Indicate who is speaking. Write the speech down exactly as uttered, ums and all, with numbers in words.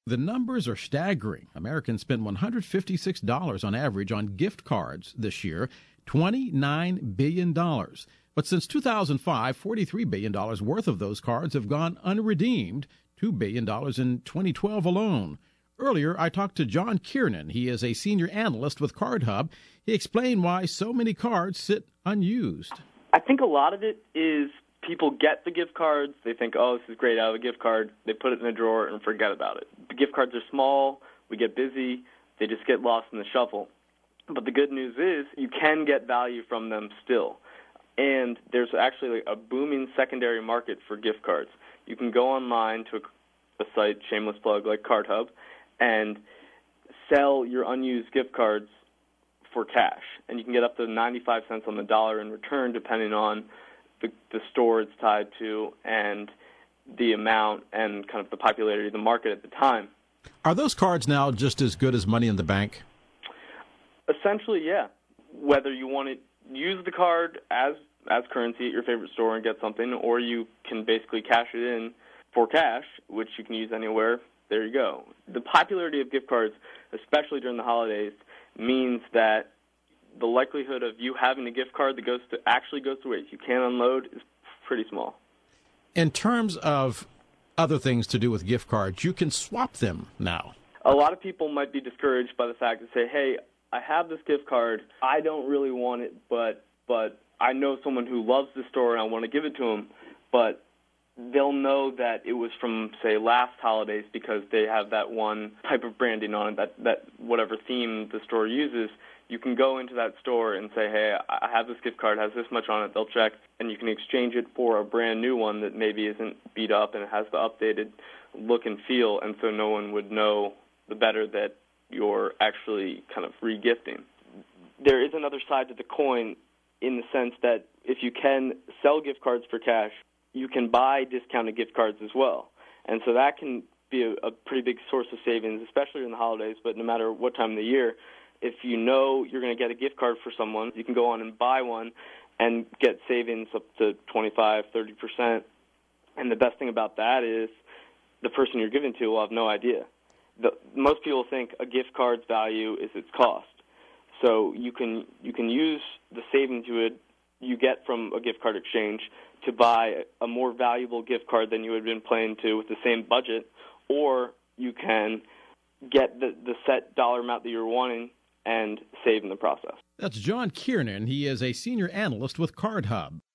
Speaker 1: The numbers are staggering. Americans spent one hundred fifty-six dollars on average on gift cards this year, twenty-nine billion dollars. But since two thousand five, forty-three billion dollars worth of those cards have gone unredeemed, two billion dollars in twenty twelve alone. Earlier, I talked to John Kiernan. He is a senior analyst with CardHub. He explained why so many cards sit unused.
Speaker 2: I think a lot of it is people get the gift cards. They think, oh, this is great, I have a gift card. They put it in a drawer and forget about it. The gift cards are small. We get busy. They just get lost in the shuffle. But the good news is you can get value from them still. And there's actually a booming secondary market for gift cards. You can go online to a, a site, shameless plug, like CardHub, and sell your unused gift cards for cash. And you can get up to ninety-five cents on the dollar in return, depending on the, the store it's tied to and the amount and kind of the popularity of the market at the time.
Speaker 1: Are those cards now just as good as money in the bank?
Speaker 2: Essentially, yeah. Whether you want to use the card as as currency at your favorite store and get something, or you can basically cash it in for cash, which you can use anywhere, there you go. The popularity of gift cards, especially during the holidays, means that the likelihood of you having a gift card that goes to actually goes to waste, you can't unload, is pretty small.
Speaker 1: In terms of other things to do with gift cards, you can swap them now.
Speaker 2: A lot of people might be discouraged by the fact that say, hey, I have this gift card, I don't really want it, but but I know someone who loves the store and I want to give it to them, but they'll know that it was from, say, last holidays because they have that one type of branding on it, that, that whatever theme the store uses. You can go into that store and say, hey, I have this gift card, it has this much on it. They'll check, and you can exchange it for a brand new one that maybe isn't beat up and it has the updated look and feel, and so no one would know the better that you're actually kind of re-gifting. There is another side to the coin in the sense that if you can sell gift cards for cash, you can buy discounted gift cards as well. And so that can be a, a pretty big source of savings, especially in the holidays, but no matter what time of the year. If you know you're going to get a gift card for someone, you can go on and buy one and get savings up to twenty-five, thirty percent. And the best thing about that is the person you're giving to will have no idea. The, most people think a gift card's value is its cost. So you can you can use the savings you would you get from a gift card exchange to buy a more valuable gift card than you had been planning to with the same budget, or you can get the, the set dollar amount that you're wanting and save in the process.
Speaker 1: That's John Kiernan. He is a senior analyst with CardHub.